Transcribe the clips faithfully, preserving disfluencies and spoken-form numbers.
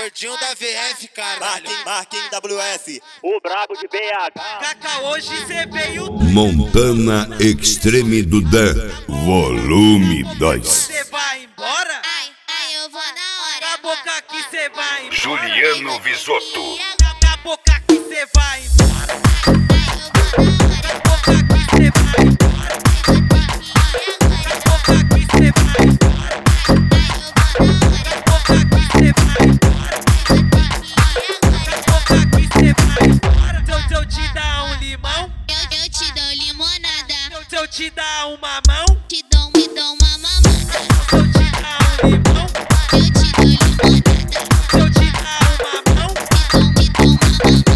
Gordinho da V F, caralho. Marquinhos W S, o brabo de B H. Caca, hoje cê veio Montana Extreme do Dan, volume dois. Cê vai embora? Ai, ai, eu vou na hora. Na boca que cê vai embora. Juliano Visotto. Na boca que cê vai embora. Na boca que cê vai embora. Na boca que cê vai embora. Na boca que cê vai embora. Na boca que cê vai embora. Se eu, se eu te dar um limão, Eu, eu te dou limonada. se eu, se eu te dar um mamão, Te dou, me dou uma mamada. se eu te dar um limão, Eu te dou limonada. se eu te dar um mamão, Te dou, me dou uma mamada.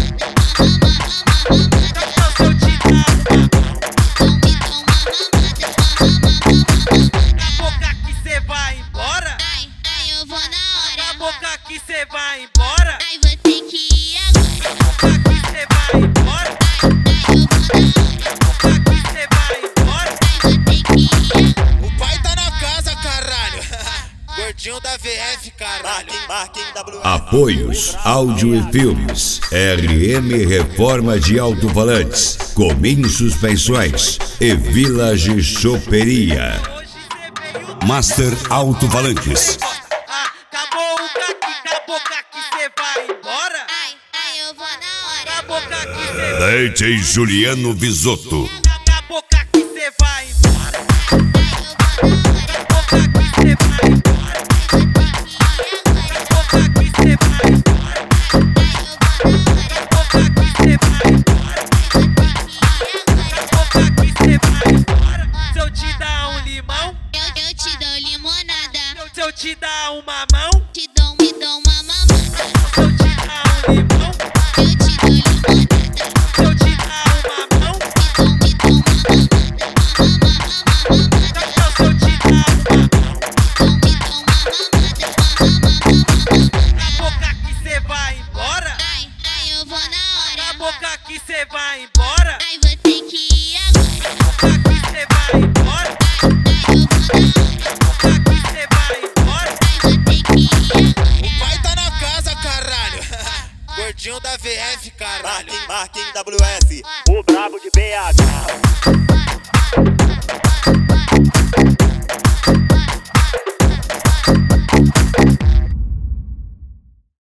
se eu te dar um mamão. Te dou, me dou uma mamada. Na boca que cê vai embora. Ai, ai, eu vou na Na hora. boca que cê vai embora. Ai, vou ter que ir agora. Na boca que cê vai embora. Ai, ai, eu vou na hora. Na boca que cê vai embora. Ai, vou ter que ir agora. O pai tá na casa, caralho. Gordinho da V F, caralho. Marquinhos W S. Apoios, áudio e filmes. R M Reforma de Alto-Falantes, Comim Suspensões e Village Choperia. Hoje cê veio Master Alto-Falantes. Ah, acabou o caqui, na boca que cê vai embora. Ai, ai, eu vou na Na hora. boca que cê D J Juliano Visotto. na, na boca que cê vai embora. Na boca que cê vai embora. Na boca que cê vai embora. Na boca que cê vai embora. Na boca que cê vai embora. Se eu te dar um limão, Eu, eu te dou limonada. se eu, se eu te dar um mamão, Te dou, me dou uma mamada. se eu te dar um limão, Eu te dou limonada. se eu te dar um mamão, Te dou, me dou uma mamada. se eu te dar um mamão. Te dou, me dou uma mamada. Na boca que cê vai embora. Ai, ai, eu vou na Na hora. boca que cê vai embora. Ai, vou ter que ir agora. Na boca que cê vai embora. Ai, eu vou na hora. Na boca que cê vai embora. Ai, vou ter que ir agora. O pai tá na casa, caralho. Gordinho da V F, caralho. Marquinhos W S, o brabo de B H.